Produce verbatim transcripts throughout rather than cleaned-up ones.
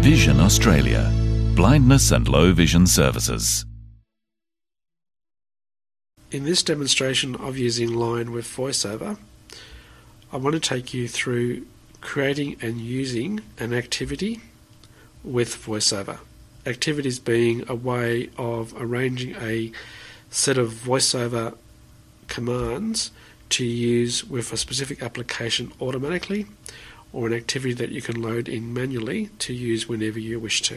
Vision Australia, blindness and low vision services. In this demonstration of using Line with VoiceOver, I want to take you through creating and using an activity with VoiceOver. Activities being a way of arranging a set of VoiceOver commands to use with a specific application automatically, or an activity that you can load in manually to use whenever you wish to.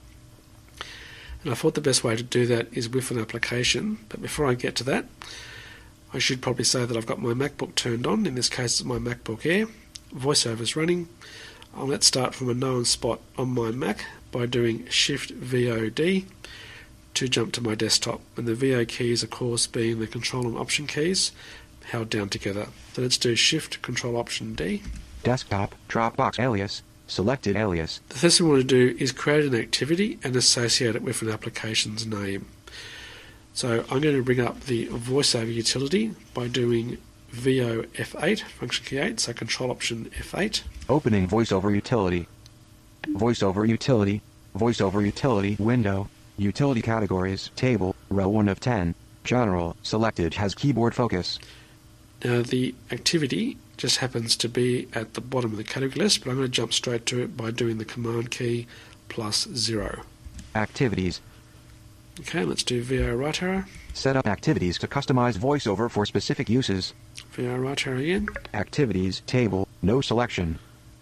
And I thought the best way to do that is with an application, but before I get to that, I should probably say that I've got my MacBook turned on. In this case it's my MacBook Air. VoiceOver is running. Uh, let's start from a known spot on my Mac by doing Shift V O D to jump to my desktop. And the V O keys, of course, being the Control and Option keys held down together. So let's do Shift Control Option D. Desktop, Dropbox alias, selected alias. The first thing we want to do is create an activity and associate it with an application's name. So I'm going to bring up the VoiceOver utility by doing V O F eight, function key eight, so Control Option F eight. Opening VoiceOver utility. VoiceOver utility, VoiceOver utility window, utility categories, table, row one of ten, general, selected has keyboard focus. Now the activity just happens to be at the bottom of the category list, but I'm going to jump straight to it by doing the Command key plus zero. Activities. Okay, let's do V O right arrow. Set up activities to customize VoiceOver for specific uses. V O right arrow again. Activities, table, no selection.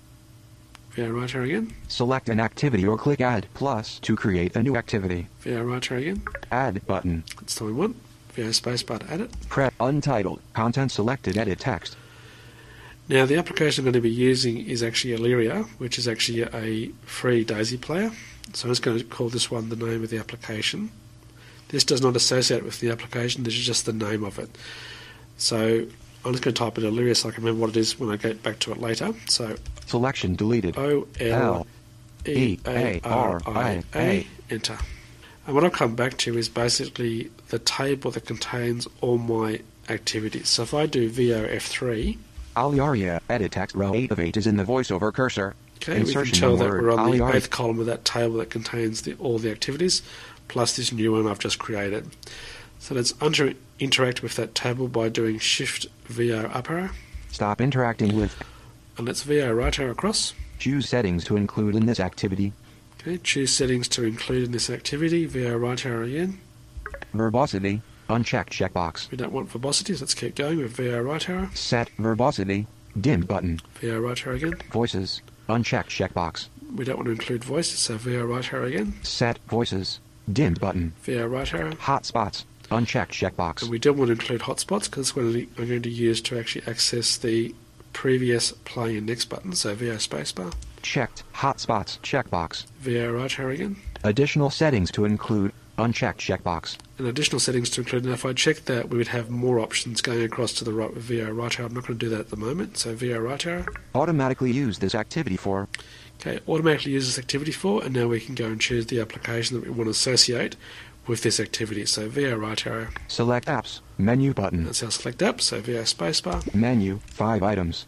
V O right arrow again. Select an activity or click Add plus to create a new activity. V O right arrow again. Add button. That's the one we want. V O spacebar to add it. Press Untitled. Content selected. Edit text. Now the application I'm going to be using is actually Illyria, which is actually a free Daisy player. So I'm just going to call this one the name of the application. This does not associate with the application, this is just the name of it. So I'm just going to type in Illyria so I can remember what it is when I get back to it later. So Selection deleted. O L E A R I A, enter. And what I'll come back to is basically the table that contains all my activities. So if I do V O F three, Illyria, edit text, row eight of eight is in the VoiceOver cursor. Okay, Insertion we can tell that word, we're on the Illyria. eighth column of that table that contains the, all the activities, plus this new one I've just created. So let's inter interact with that table by doing Shift V O up arrow. Stop interacting with. And let's V O right arrow across. Choose settings to include in this activity. Okay, choose settings to include in this activity. V O right arrow again. Verbosity, unchecked checkbox. We don't want verbosity, so let's keep going with V O right arrow. Set verbosity, dim button. V O right arrow again. Voices, unchecked checkbox. We don't want to include voices, so V O right arrow again. Set voices, dim button. V O right arrow. Hotspots, unchecked checkbox. And we don't want to include hotspots because that's what I'm going to use to actually access the previous play and next button, so V O spacebar. Checked hotspots checkbox. V O right arrow again. Additional settings to include, unchecked checkbox. And additional settings to include. Now if I check that, we would have more options going across to the right with V O right arrow. I'm not going to do that at the moment, so V O right arrow. Automatically use this activity for. Okay, automatically use this activity for, and now we can go and choose the application that we want to associate with this activity. So V O right arrow. Select apps, menu button. That's our select app, so V O spacebar. Menu, five items.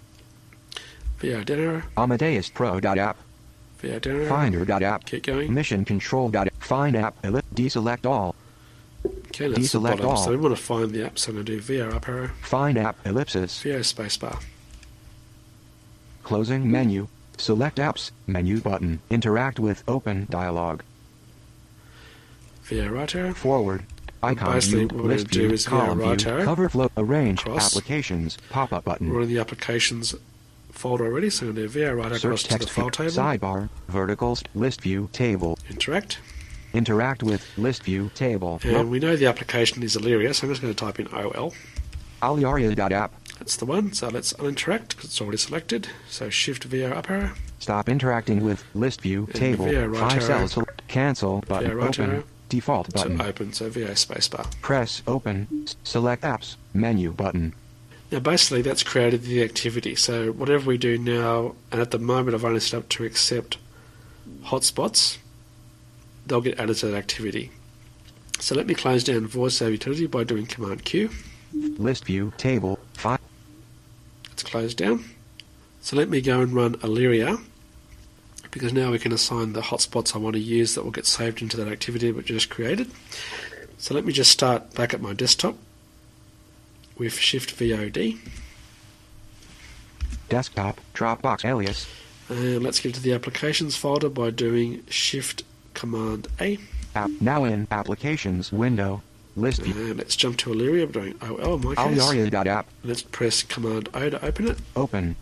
V O down arrow. Amadeus Pro.app. V O down arrow. Finder.app. Keep going. Mission Control. Find app. Ellip. Deselect all. Okay, that's Deselect the bottom. all. So we want to find the app, so I'm going to do V O up arrow. Find app. Ellipsis. V O spacebar. Closing menu. Select apps. Menu button. Interact with open dialog. V O right arrow. Forward. Icon Basically, view. what we're going List to do view. is V O Column right view. arrow. Cover flow. Arrange. Cross. Applications. Pop-up button. We're in the applications folder already, so I'm going to do V O right across Search to the text file view. table. Sidebar. Verticals. List view. Table. Interact. Interact with list view. Table. And we know the application is Illyria, so I'm just going to type in O L. Illyria.app. That's the one, so let's uninteract because it's already selected. So Shift V O up arrow. Stop interacting with list view. And Table. V O right Five arrow. cells. Cancel button. right Open. arrow. Default button. To open, so V O spacebar. Press open. S- Select apps. Menu button. Now basically that's created the activity, so whatever we do now, and at the moment I've only set up to accept hotspots, they'll get added to that activity. So let me close down VoiceOver utility by doing Command Q. List view. Table. Five. It's closed down. So let me go and run Illyria because now we can assign the hotspots I want to use that will get saved into that activity we just created. So let me just start back at my desktop with Shift V O D. Desktop, Dropbox alias. And let's get to the applications folder by doing Shift Command A. App, now in Applications window. List view. And let's jump to Illyria. I'm doing O L in my case. Aliaria.app. Let's press Command O to open it. Open.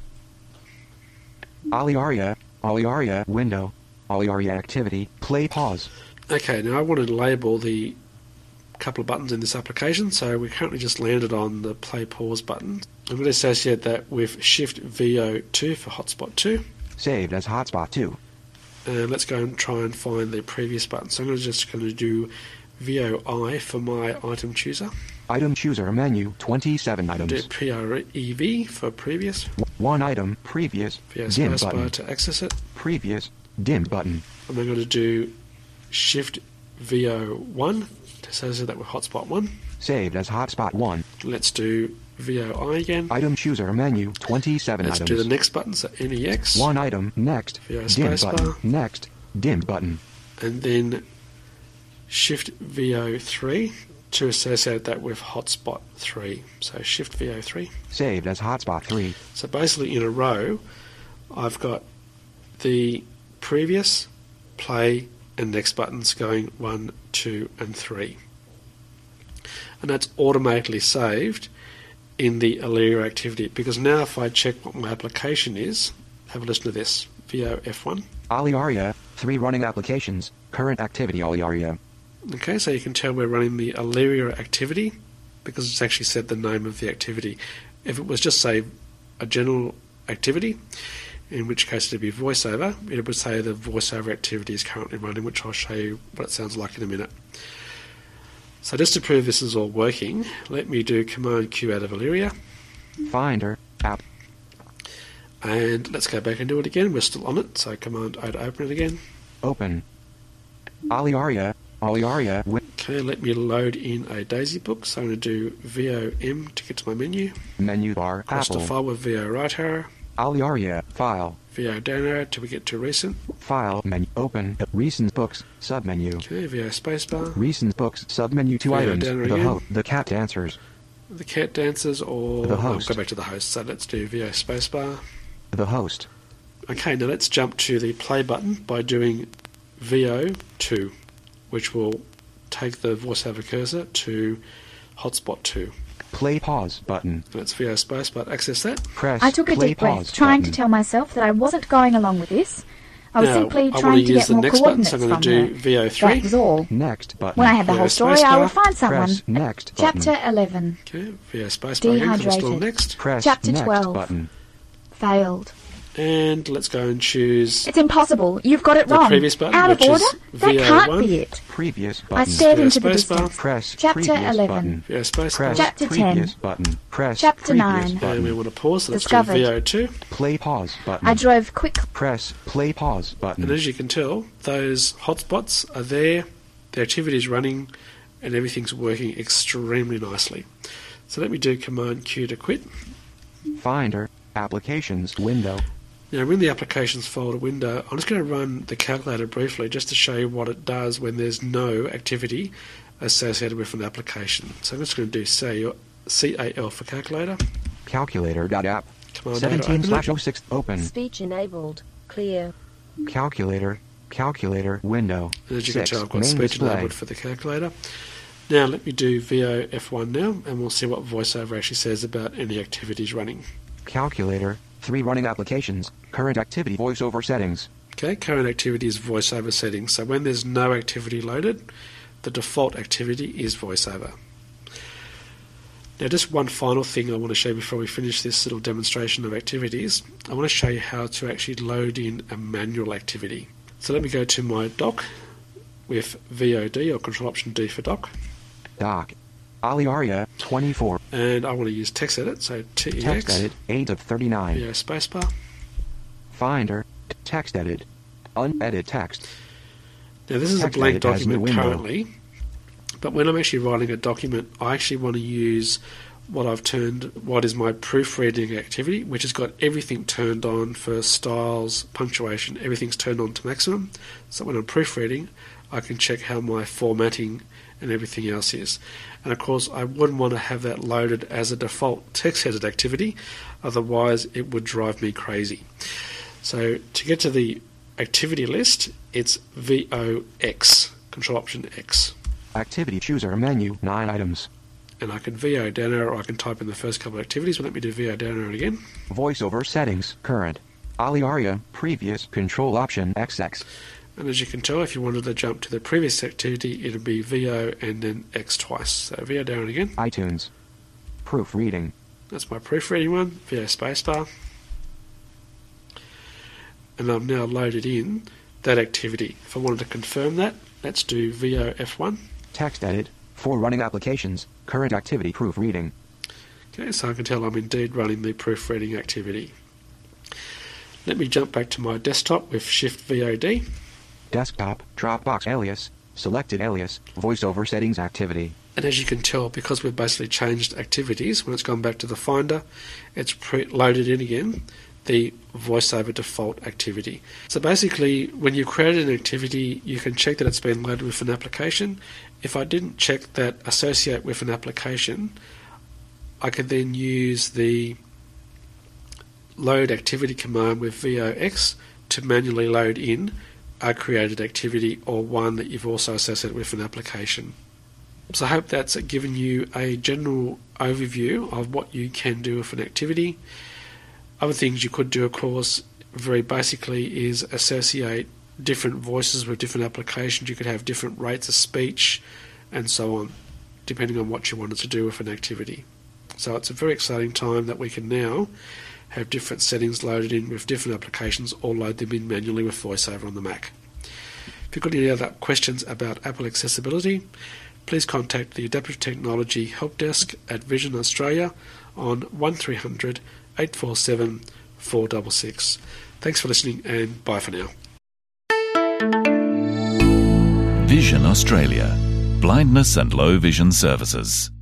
Aliaria. Aliaria window. Aliaria activity. Play pause. Okay, now I want to label the couple of buttons in this application, so we currently just landed on the play pause button. I'm going to associate that with Shift V O two for hotspot two. Saved as hotspot two. And let's go and try and find the previous button. So I'm going to just going to do V O I for my item chooser. Item chooser menu, twenty-seven items. Do P R E V for previous. One item, previous. V O Dim spacebar button. to access it. Previous. Dim button. And I'm going to do Shift V O one to associate that with hotspot one. Saved as hotspot one. Let's do V O I again. Item chooser menu, twenty-seven Let's items. do the next button, so N E X. One item, next. V O Dim spacebar. button, next. Dim button. And then Shift V O three to associate that with hotspot three. So Shift V O three. Saved as hotspot three. So basically in a row, I've got the previous, play, and next buttons going one, two, and three. And that's automatically saved in the Illyria activity, because now if I check what my application is, have a listen to this. V O F one. Aliaria, three running applications. Current activity Aliaria. Okay, so you can tell we're running the Illyria activity because it's actually said the name of the activity. If it was just, say, a general activity, in which case it would be VoiceOver, it would say the VoiceOver activity is currently running, which I'll show you what it sounds like in a minute. So just to prove this is all working, let me do Command Q out of Illyria. Finder, app. And let's go back and do it again. We're still on it, so Command O to open it again. Open. Aliaria, Aliaria. Wi- Okay, let me load in a Daisy book. So I'm going to do V O M to get to my menu. Menu bar, Across the Apple. file with V O right arrow. Aliaria, file. V O down arrow till we get to recent. File, menu, open. Recent books, submenu. Okay, V O spacebar. Recent books, submenu, two Yeah, items. down The again. ho- the cat dancers. The cat dancers or... The oh, host. go back to the host. So let's do V O spacebar. The host. Okay, now let's jump to the play button by doing V O two, which will take the VoiceOver cursor to hotspot two. Play pause button. Let's V O spacebar to access that. Press I took a play deep pause breath, trying button. to tell myself that I wasn't going along with this. I was Now, simply I want trying to to use get the more next button, coordinates so I'm going from to her. do V O three. That was all. Next button. When I had the Yeah, whole story, spacebar. I would find someone. Press next button. Chapter eleven. Okay, V O spacebar again, 'cause we're still Dehydrated. next. Press Chapter next twelve. button. Failed. And let's go and choose It's impossible. You've got it the wrong. previous button, Out of which is order? That V O can't one. be it. Previous I button. stared V O into the spacebar. distance. Press Chapter previous eleven. button. V O spacebar. Press Chapter previous ten. button. Press Chapter previous nine. And button. we want to pause, so let's Discovered. do V O two. Play pause button. I drove quick. Press play pause And button. as you can tell, those hotspots are there, the activity is running, and everything's working extremely nicely. So let me do Command Q to quit. Finder, applications window. Now we're in the Applications folder window. I'm just going to run the calculator briefly just to show you what it does when there's no activity associated with an application. So I'm just going to do C A L for calculator. Calculator.app. Command seventeen open slash it. oh six open. Speech enabled. Clear. Calculator. Calculator window. And as you Six, can tell, I've got main speech display. enabled for the calculator. Now let me do V O F one now, and we'll see what VoiceOver actually says about any activities running. Calculator. Three running applications. Current activity voiceover settings. Okay, current activity is VoiceOver settings. So when there's no activity loaded, the default activity is VoiceOver. Now just one final thing I want to show before we finish this little demonstration of activities. I want to show you how to actually load in a manual activity. So let me go to my dock with V O D or Control Option D for dock. Doc. Aliaria twenty-four. And I want to use text edit, so T E Text X, edit eight of thirty-nine. V O spacebar. Finder. Text edit. Unedit text. Now this is a Text blank edit as new document window. currently, but when I'm actually writing a document, I actually want to use what I've turned, what is my proofreading activity, which has got everything turned on for styles, punctuation, everything's turned on to maximum. So when I'm proofreading, I can check how my formatting and everything else is. And of course, I wouldn't want to have that loaded as a default text-headed activity, otherwise it would drive me crazy. So to get to the activity list, it's V O X, Control Option X. Activity chooser menu, nine items. And I can V O down arrow, or I can type in the first couple of activities, but let me do V O down arrow again. Voiceover settings, current. Ali Aria, previous, Control Option X X. And as you can tell, if you wanted to jump to the previous activity, it would be V O and then X twice. So V O down again. iTunes. Proofreading. That's my proofreading one. V O spacebar. And I've now loaded in that activity. If I wanted to confirm that, let's do V O F one. Text edit. For running applications, current activity proofreading. Okay, so I can tell I'm indeed running the proofreading activity. Let me jump back to my desktop with Shift V O D. Desktop, Dropbox alias, selected alias, voiceover settings activity. And as you can tell, because we've basically changed activities, when it's gone back to the Finder, it's pre- loaded in again the VoiceOver default activity. So basically, when you create an activity, you can check that it's been loaded with an application. If I didn't check that associate with an application, I could then use the load activity command with V O X to manually load in a created activity or one that you've also associated with an application. So I hope that's given you a general overview of what you can do with an activity. Other things you could do, of course, very basically is associate different voices with different applications. You could have different rates of speech and so on, depending on what you wanted to do with an activity. So it's a very exciting time that we can now have different settings loaded in with different applications or load them in manually with VoiceOver on the Mac. If you've got any other questions about Apple accessibility, please contact the Adaptive Technology Help Desk at Vision Australia on one three hundred, eight four seven, four six six. Thanks for listening and bye for now. Vision Australia. Blindness and low vision services.